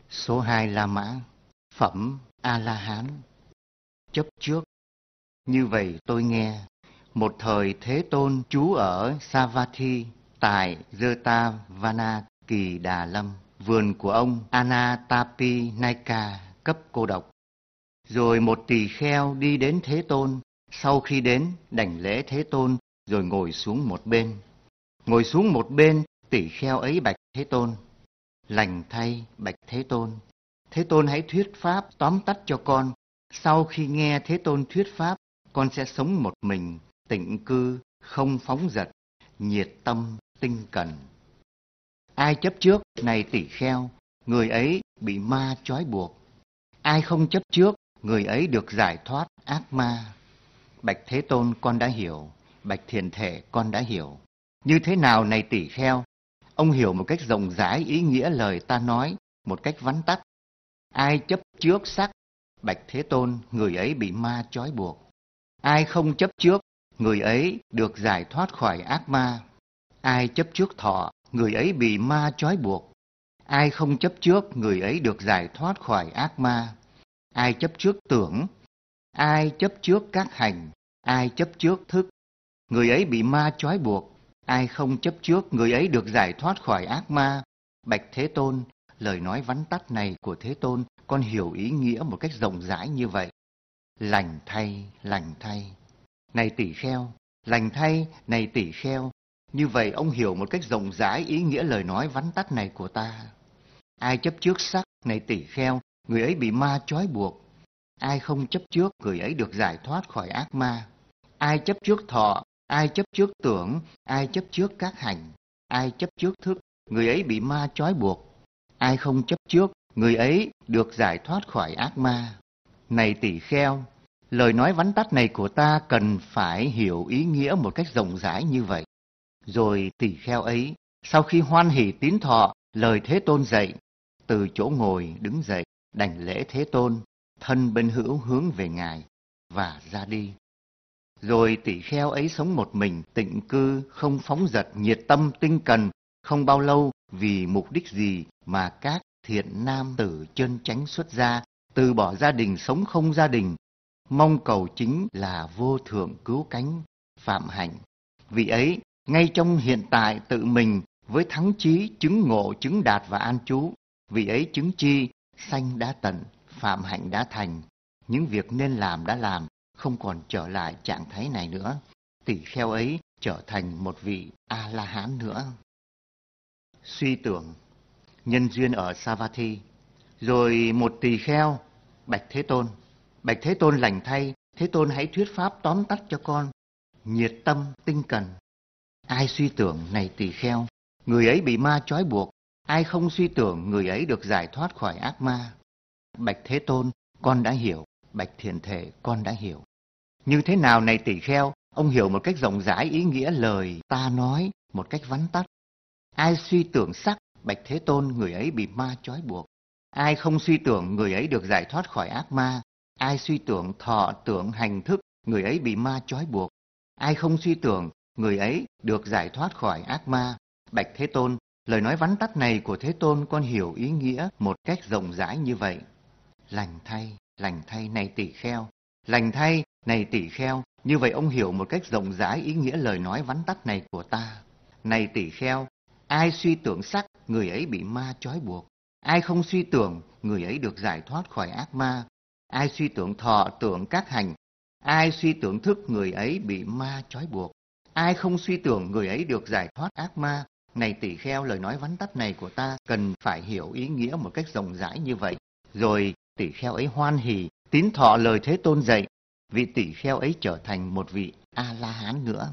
Số 2 La Mã, phẩm A-la-hán. Chấp trước. Như vậy tôi nghe, một thời Thế Tôn trú ở Savatthi tại Jetavana Kỳ Đà Lâm, vườn của ông Anatapinayka cấp cô độc. Rồi một tỳ kheo đi đến Thế Tôn, sau khi đến đảnh lễ Thế Tôn rồi ngồi xuống một bên. Ngồi xuống một bên, tỳ kheo ấy bạch Thế Tôn: Lành thay bạch Thế Tôn, Thế Tôn hãy thuyết pháp tóm tắt cho con. Sau khi nghe Thế Tôn thuyết pháp, con sẽ sống một mình, tịnh cư, không phóng dật, nhiệt tâm, tinh cần. Ai chấp trước, này tỳ kheo, người ấy bị ma trói buộc. Ai không chấp trước, người ấy được giải thoát ác ma. Bạch Thế Tôn, con đã hiểu. Bạch Thiện Thể, con đã hiểu. Như thế nào này tỳ kheo? Ông hiểu một cách rộng rãi ý nghĩa lời ta nói, một cách vắn tắt. Ai chấp trước sắc, bạch Thế Tôn, người ấy bị ma trói buộc. Ai không chấp trước, người ấy được giải thoát khỏi ác ma. Ai chấp trước thọ, người ấy bị ma trói buộc. Ai không chấp trước, người ấy được giải thoát khỏi ác ma. Ai chấp trước tưởng, ai chấp trước các hành, ai chấp trước thức, người ấy bị ma trói buộc. Ai không chấp trước, người ấy được giải thoát khỏi ác ma. Bạch Thế Tôn, lời nói vắn tắt này của Thế Tôn, con hiểu ý nghĩa một cách rộng rãi như vậy. Lành thay, lành thay. Này tỳ kheo, lành thay, này tỳ kheo. Như vậy ông hiểu một cách rộng rãi ý nghĩa lời nói vắn tắt này của ta. Ai chấp trước sắc, này tỳ kheo, người ấy bị ma trói buộc. Ai không chấp trước, người ấy được giải thoát khỏi ác ma. Ai chấp trước thọ, ai chấp trước tưởng, ai chấp trước các hành, ai chấp trước thức, người ấy bị ma trói buộc. Ai không chấp trước, người ấy được giải thoát khỏi ác ma. Này tỳ kheo, lời nói vắn tắt này của ta cần phải hiểu ý nghĩa một cách rộng rãi như vậy. Rồi tỳ kheo ấy, sau khi hoan hỉ tín thọ lời Thế Tôn dạy, từ chỗ ngồi đứng dậy, đảnh lễ Thế Tôn, thân bên hữu hướng về Ngài và ra đi. Rồi tỳ kheo ấy sống một mình, tịnh cư, không phóng dật, nhiệt tâm, tinh cần. Không bao lâu, vì mục đích gì mà các thiện nam tử chân chánh xuất gia, từ bỏ gia đình sống không gia đình, mong cầu chính là vô thượng cứu cánh, phạm hạnh. Vị ấy, ngay trong hiện tại tự mình, với thắng chí, chứng ngộ, chứng đạt và an trú, vị ấy chứng chi, sanh đã tận, phạm hạnh đã thành, những việc nên làm đã làm, không còn trở lại trạng thái này nữa. Tỳ kheo ấy trở thành một vị A-la-hán nữa. Suy tưởng. Nhân duyên ở Savatthi. Rồi một tỳ kheo bạch Thế Tôn: Bạch Thế Tôn, lành thay, Thế Tôn hãy thuyết pháp tóm tắt cho con. Nhiệt tâm, tinh cần. Ai suy tưởng, này tỳ kheo, người ấy bị ma trói buộc. Ai không suy tưởng, người ấy được giải thoát khỏi ác ma. Bạch Thế Tôn, con đã hiểu. Bạch Thiện Thể, con đã hiểu. Như thế nào này tỳ kheo? Ông hiểu một cách rộng rãi ý nghĩa lời ta nói một cách vắn tắt. Ai suy tưởng sắc, bạch Thế Tôn, người ấy bị ma trói buộc. Ai không suy tưởng, người ấy được giải thoát khỏi ác ma. Ai suy tưởng thọ, tưởng, hành, thức, người ấy bị ma trói buộc. Ai không suy tưởng, người ấy được giải thoát khỏi ác ma. Bạch Thế Tôn, lời nói vắn tắt này của Thế Tôn, con hiểu ý nghĩa một cách rộng rãi như vậy. Lành thay, này tỳ kheo. Lành thay, này tỳ kheo. Như vậy ông hiểu một cách rộng rãi ý nghĩa lời nói vắn tắt này của ta. Này tỳ kheo, ai suy tưởng sắc, người ấy bị ma trói buộc. Ai không suy tưởng, người ấy được giải thoát khỏi ác ma. Ai suy tưởng thọ, tưởng các hành, ai suy tưởng thức, người ấy bị ma trói buộc. Ai không suy tưởng, người ấy được giải thoát ác ma. Này tỳ kheo, lời nói vắn tắt này của ta cần phải hiểu ý nghĩa một cách rộng rãi như vậy. Rồi tỳ kheo ấy hoan hỉ tín thọ lời Thế Tôn dạy. Vị tỳ kheo ấy trở thành một vị A-la-hán nữa.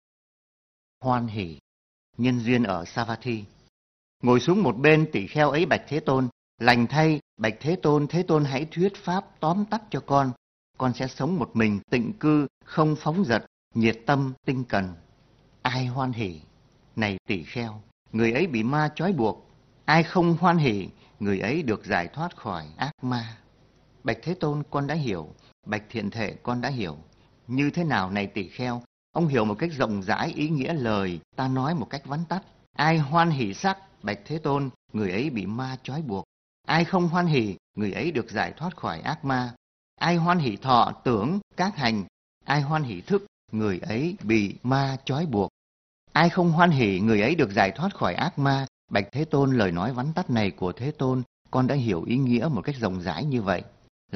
Hoan hỉ. Nhân duyên ở Savatthi. Ngồi xuống một bên, tỳ kheo ấy bạch Thế Tôn: Lành thay, bạch Thế Tôn hãy thuyết pháp tóm tắt cho con sẽ sống một mình, tịnh cư, không phóng dật, nhiệt tâm, tinh cần. Ai hoan hỉ? Này tỳ kheo, người ấy bị ma trói buộc. Ai không hoan hỉ, người ấy được giải thoát khỏi ác ma. Bạch Thế Tôn, con đã hiểu. Bạch Thiện Thể, con đã hiểu. Như thế nào này tỳ kheo? Ông hiểu một cách rộng rãi ý nghĩa lời ta nói một cách vắn tắt. Ai hoan hỉ sắc, bạch Thế Tôn, người ấy bị ma trói buộc. Ai không hoan hỉ, người ấy được giải thoát khỏi ác ma. Ai hoan hỉ thọ tưởng các hành, ai hoan hỉ thức, người ấy bị ma trói buộc. Ai không hoan hỉ, người ấy được giải thoát khỏi ác ma. Bạch Thế Tôn, lời nói vắn tắt này của Thế Tôn, con đã hiểu ý nghĩa một cách rộng rãi như vậy.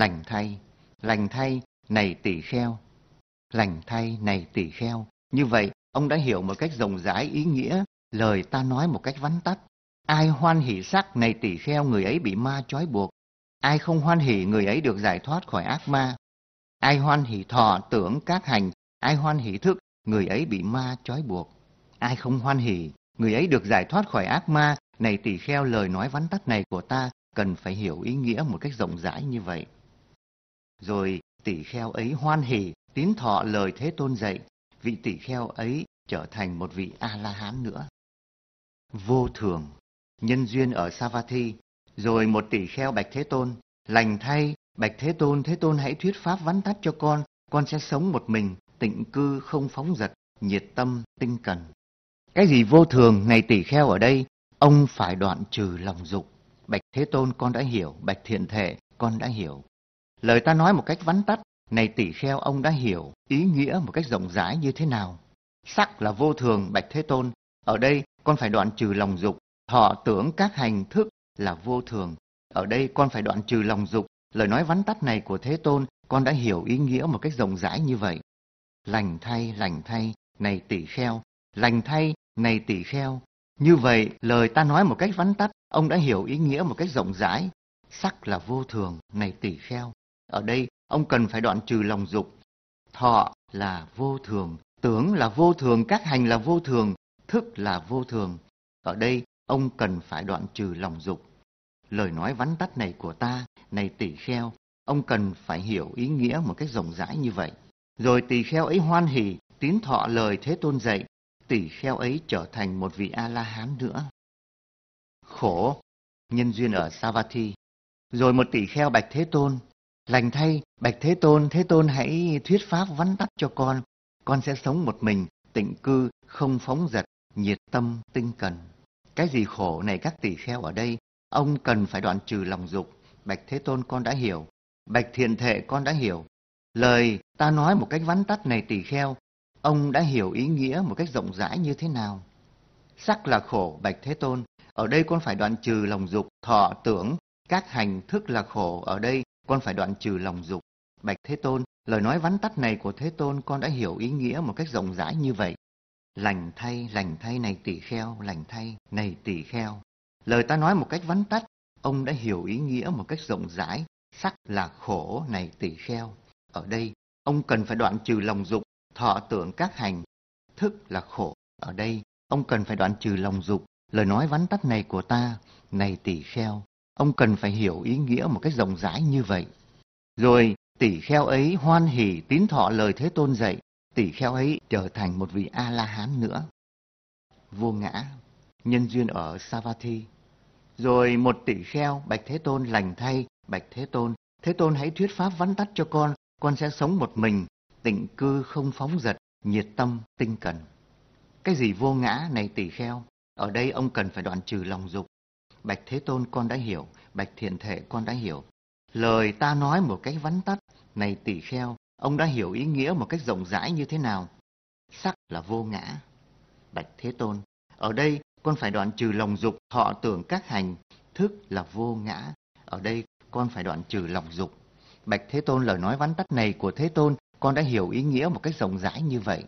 Lành thay, này tỷ kheo. Lành thay, này tỷ kheo. Như vậy, ông đã hiểu một cách rộng rãi ý nghĩa lời ta nói một cách vắn tắt. Ai hoan hỉ sắc, này tỷ kheo, người ấy bị ma trói buộc. Ai không hoan hỉ, người ấy được giải thoát khỏi ác ma. Ai hoan hỉ thọ tưởng các hành, ai hoan hỉ thức, người ấy bị ma trói buộc. Ai không hoan hỉ, người ấy được giải thoát khỏi ác ma. Này tỷ kheo, lời nói vắn tắt này của ta cần phải hiểu ý nghĩa một cách rộng rãi như vậy. Rồi tỷ kheo ấy hoan hỉ, tín thọ lời Thế Tôn dạy. Vị tỷ kheo ấy trở thành một vị A-la-hán nữa. Vô thường, nhân duyên ở Savatthi. Rồi một tỷ kheo bạch Thế Tôn, lành thay, bạch Thế Tôn hãy thuyết pháp vắn tắt cho con sẽ sống một mình, tịnh cư không phóng dật, nhiệt tâm, tinh cần. Cái gì vô thường, này tỷ kheo ở đây, ông phải đoạn trừ lòng dục. Bạch Thế Tôn, con đã hiểu, bạch Thiện Thể, con đã hiểu. Lời ta nói một cách vắn tắt, này tỷ kheo, ông đã hiểu ý nghĩa một cách rộng rãi như thế nào. Sắc là vô thường, bạch Thế Tôn, ở đây con phải đoạn trừ lòng dục. Thọ tưởng các hành thức là vô thường, ở đây con phải đoạn trừ lòng dục. Lời nói vắn tắt này của Thế Tôn, con đã hiểu ý nghĩa một cách rộng rãi như vậy. Lành thay, này tỷ kheo. Lành thay, này tỷ kheo. Như vậy, lời ta nói một cách vắn tắt, ông đã hiểu ý nghĩa một cách rộng rãi. Sắc là vô thường, này tỷ kheo. Ở đây, ông cần phải đoạn trừ lòng dục. Thọ là vô thường, tưởng là vô thường, các hành là vô thường, thức là vô thường. Ở đây, ông cần phải đoạn trừ lòng dục. Lời nói vắn tắt này của ta, này tỷ kheo, ông cần phải hiểu ý nghĩa một cách rộng rãi như vậy. Rồi tỷ kheo ấy hoan hỉ, tín thọ lời Thế Tôn dạy. Tỷ kheo ấy trở thành một vị A-la-hán nữa. Khổ, nhân duyên ở Savatthi. Rồi một tỷ kheo bạch Thế Tôn, lành thay, bạch Thế Tôn hãy thuyết pháp vắn tắt cho con sẽ sống một mình, tịnh cư, không phóng dật, nhiệt tâm, tinh cần. Cái gì khổ này các tỷ kheo ở đây, ông cần phải đoạn trừ lòng dục. Bạch Thế Tôn, con đã hiểu, bạch Thiện Thể, con đã hiểu. Lời ta nói một cách vắn tắt này tỷ kheo, ông đã hiểu ý nghĩa một cách rộng rãi như thế nào. Sắc là khổ, bạch Thế Tôn, ở đây con phải đoạn trừ lòng dục. Thọ tưởng các hành thức là khổ, ở đây con phải đoạn trừ lòng dục. Bạch Thế Tôn, lời nói vắn tắt này của Thế Tôn, con đã hiểu ý nghĩa một cách rộng rãi như vậy. Lành thay, này tỷ kheo, lành thay, này tỷ kheo. Lời ta nói một cách vắn tắt, ông đã hiểu ý nghĩa một cách rộng rãi. Sắc là khổ, này tỷ kheo. Ở đây, ông cần phải đoạn trừ lòng dục. Thọ tưởng các hành thức là khổ, ở đây, ông cần phải đoạn trừ lòng dục. Lời nói vắn tắt này của ta, này tỷ kheo, ông cần phải hiểu ý nghĩa một cách rộng rãi như vậy. Rồi tỷ kheo ấy hoan hỉ tín thọ lời Thế Tôn dạy. Tỷ kheo ấy trở thành một vị A-la-hán nữa. Vô ngã, nhân duyên ở Savatthi. Rồi một tỷ kheo bạch Thế Tôn, lành thay, bạch Thế Tôn hãy thuyết pháp vắn tắt cho con sẽ sống một mình, tịnh cư không phóng dật, nhiệt tâm, tinh cần. Cái gì vô ngã này tỷ kheo? Ở đây ông cần phải đoạn trừ lòng dục. Bạch Thế Tôn, con đã hiểu, bạch Thiện Thể, con đã hiểu. Lời ta nói một cách vắn tắt, này tỷ kheo, ông đã hiểu ý nghĩa một cách rộng rãi như thế nào. Sắc là vô ngã. Bạch Thế Tôn, ở đây con phải đoạn trừ lòng dục. Thọ tưởng các hành thức là vô ngã. Ở đây con phải đoạn trừ lòng dục. Bạch Thế Tôn, lời nói vắn tắt này của Thế Tôn, con đã hiểu ý nghĩa một cách rộng rãi như vậy.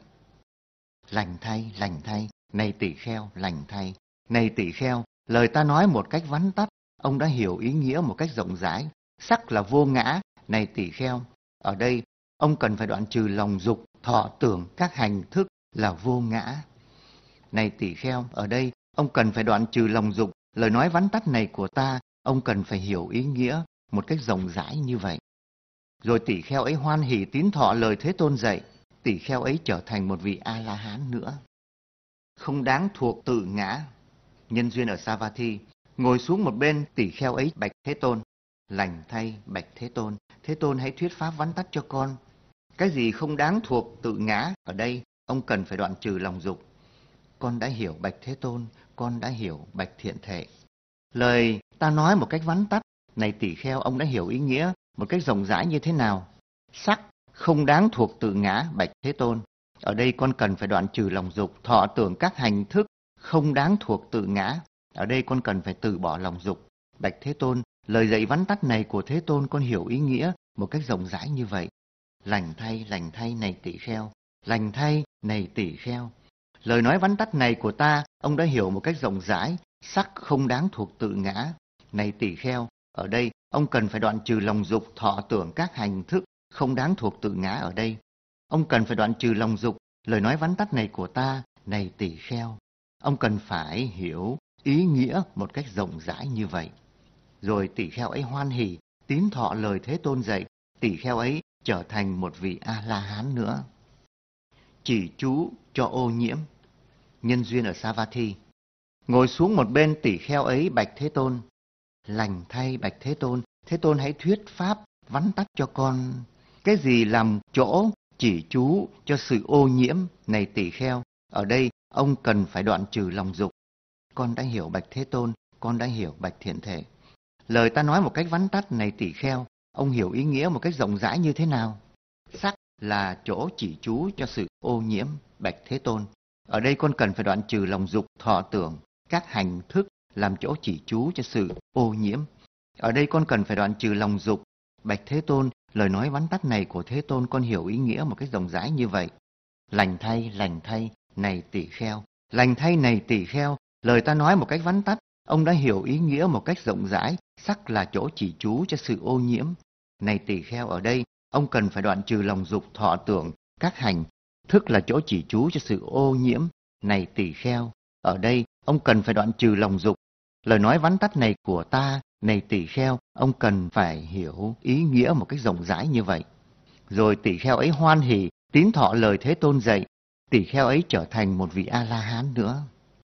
Lành thay, này tỷ kheo, lành thay, này tỷ kheo, lời ta nói một cách vắn tắt, ông đã hiểu ý nghĩa một cách rộng rãi. Sắc là vô ngã, này tỷ kheo, ở đây ông cần phải đoạn trừ lòng dục. Thọ tưởng các hành thức là vô ngã. Này tỷ kheo, ở đây ông cần phải đoạn trừ lòng dục. Lời nói vắn tắt này của ta, ông cần phải hiểu ý nghĩa một cách rộng rãi như vậy. Rồi tỷ kheo ấy hoan hỉ tín thọ lời Thế Tôn dạy. Tỷ kheo ấy trở thành một vị A-la-hán nữa. Không đáng thuộc tự ngã, nhân duyên ở Savatthi. Ngồi xuống một bên, tỷ kheo ấy bạch Thế Tôn, lành thay, bạch Thế Tôn hãy thuyết pháp vắn tắt cho con. Cái gì không đáng thuộc tự ngã? Ở đây ông cần phải đoạn trừ lòng dục. Con đã hiểu bạch Thế Tôn, con đã hiểu bạch Thiện Thể. Lời ta nói một cách vắn tắt, Này tỳ kheo, ông đã hiểu ý nghĩa một cách rộng rãi như thế nào? Sắc không đáng thuộc tự ngã, bạch Thế Tôn. Ở đây con cần phải đoạn trừ lòng dục, thọ tưởng các hành thức không đáng thuộc tự ngã. Ở đây con cần phải từ bỏ lòng dục. Bạch Thế Tôn, lời dạy vắn tắt này của Thế Tôn con hiểu ý nghĩa một cách rộng rãi như vậy. Lành thay này tỳ kheo. Lành thay này tỳ kheo. Lời nói vắn tắt này của ta, ông đã hiểu một cách rộng rãi. Sắc không đáng thuộc tự ngã. Này tỳ kheo, ở đây ông cần phải đoạn trừ lòng dục, thọ tưởng các hành thức không đáng thuộc tự ngã. Ở đây ông cần phải đoạn trừ lòng dục. Lời nói vắn tắt này của ta, này tỳ kheo, ông cần phải hiểu ý nghĩa một cách rộng rãi như vậy. Rồi tỳ kheo ấy hoan hỉ, tín thọ lời Thế Tôn dạy. Tỳ kheo ấy trở thành một vị A-la-hán nữa. Chỉ chú cho ô nhiễm. Nhân duyên ở Savatthi. Ngồi xuống một bên, tỳ kheo ấy bạch Thế Tôn. Lành thay bạch Thế Tôn. Thế Tôn hãy thuyết pháp vắn tắt cho con. Cái gì làm chỗ chỉ chú cho sự ô nhiễm? Này tỳ kheo, ở đây ông cần phải đoạn trừ lòng dục. Con đã hiểu bạch Thế Tôn, con đã hiểu bạch Thiện Thể. Lời ta nói một cách vắn tắt, này tỳ kheo, ông hiểu ý nghĩa một cách rộng rãi như thế nào? Sắc là chỗ chỉ chú cho sự ô nhiễm, bạch Thế Tôn. Ở đây con cần phải đoạn trừ lòng dục, thọ tưởng các hành thức làm chỗ chỉ chú cho sự ô nhiễm. Ở đây con cần phải đoạn trừ lòng dục, bạch Thế Tôn. Lời nói vắn tắt này của Thế Tôn con hiểu ý nghĩa một cách rộng rãi như vậy. Lành thay này tỳ kheo. Lành thay này tỳ kheo. Lời ta nói một cách vắn tắt, ông đã hiểu ý nghĩa một cách rộng rãi. Sắc là chỗ chỉ chú cho sự ô nhiễm. Này tỳ kheo, ở đây ông cần phải đoạn trừ lòng dục, thọ tưởng các hành thức là chỗ chỉ chú cho sự ô nhiễm. Này tỳ kheo, ở đây ông cần phải đoạn trừ lòng dục. Lời nói vắn tắt này của ta, này tỳ kheo, ông cần phải hiểu ý nghĩa một cách rộng rãi như vậy. Rồi tỳ kheo ấy hoan hỉ, tín thọ lời Thế Tôn dạy. Tỳ kheo ấy trở thành một vị A-la-hán nữa.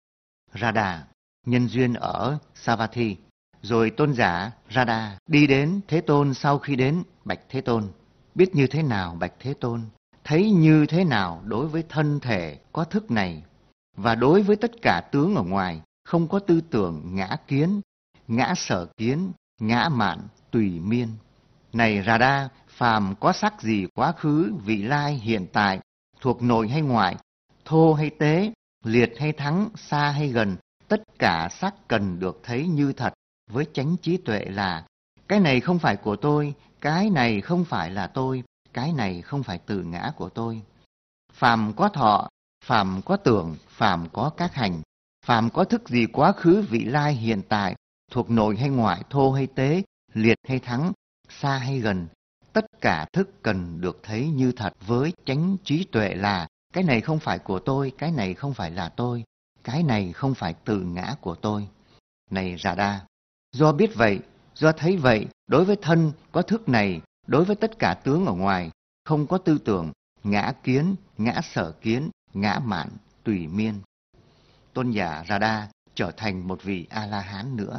Radha, nhân duyên ở Savatthi. Rồi tôn giả Radha đi đến Thế Tôn. Sau khi đến bạch Thế Tôn, biết như thế nào bạch Thế Tôn? Thấy như thế nào đối với thân thể có thức này, và đối với tất cả tướng ở ngoài, không có tư tưởng ngã kiến, ngã sở kiến, ngã mạn, tùy miên. Này Radha, phàm có sắc gì quá khứ, vị lai, hiện tại, thuộc nội hay ngoại, thô hay tế, liệt hay thắng, xa hay gần, tất cả sắc cần được thấy như thật với chánh trí tuệ là cái này không phải của tôi, cái này không phải là tôi, cái này không phải tự ngã của tôi. Phàm có thọ, phàm có tưởng, phàm có các hành, phàm có thức gì quá khứ, vị lai, hiện tại, thuộc nội hay ngoại, thô hay tế, liệt hay thắng, xa hay gần, tất cả thức cần được thấy như thật với chánh trí tuệ là cái này không phải của tôi, cái này không phải là tôi, cái này không phải tự ngã của tôi. Này Radha, do biết vậy, do thấy vậy, đối với thân có thức này, đối với tất cả tướng ở ngoài, không có tư tưởng ngã kiến, ngã sở kiến, ngã mạn, tùy miên. Tôn giả Radha trở thành một vị A-la-hán nữa.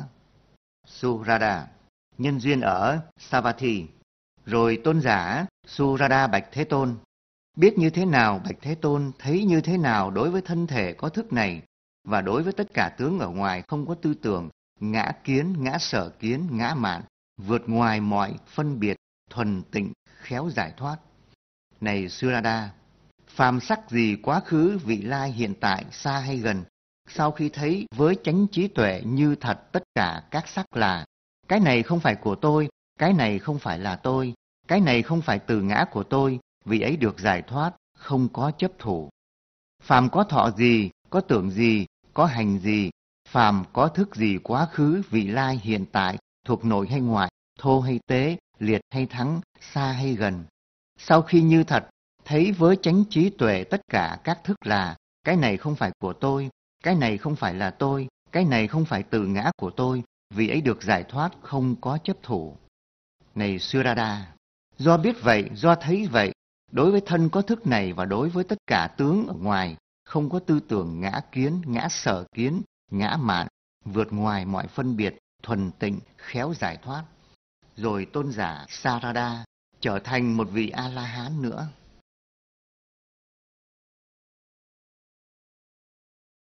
Suradha, nhân duyên ở Savatthi. Rồi tôn giả Suradha bạch Thế Tôn, biết như thế nào bạch Thế Tôn? Thấy như thế nào đối với thân thể có thức này, và đối với tất cả tướng ở ngoài không có tư tưởng ngã kiến, ngã sở kiến, ngã mạn, vượt ngoài mọi phân biệt, thuần tịnh, khéo giải thoát. Này Suradha, phàm sắc gì quá khứ, vị lai, hiện tại, xa hay gần, sau khi thấy với chánh trí tuệ như thật tất cả các sắc là cái này không phải của tôi, cái này không phải là tôi, cái này không phải từ ngã của tôi, vị ấy được giải thoát, không có chấp thủ. Phàm có thọ gì, có tưởng gì, có hành gì, phàm có thức gì quá khứ, vị lai, hiện tại, thuộc nội hay ngoại, thô hay tế, liệt hay thắng, xa hay gần. Sau khi như thật, thấy với chánh trí tuệ tất cả các thức là cái này không phải của tôi, cái này không phải là tôi, cái này không phải từ ngã của tôi, vị ấy được giải thoát, không có chấp thủ. Này Suradha, do biết vậy, do thấy vậy, đối với thân có thức này và đối với tất cả tướng ở ngoài, không có tư tưởng ngã kiến, ngã sở kiến, ngã mạn, vượt ngoài mọi phân biệt, thuần tịnh, khéo giải thoát. Rồi tôn giả Sarada trở thành một vị A-la-hán nữa.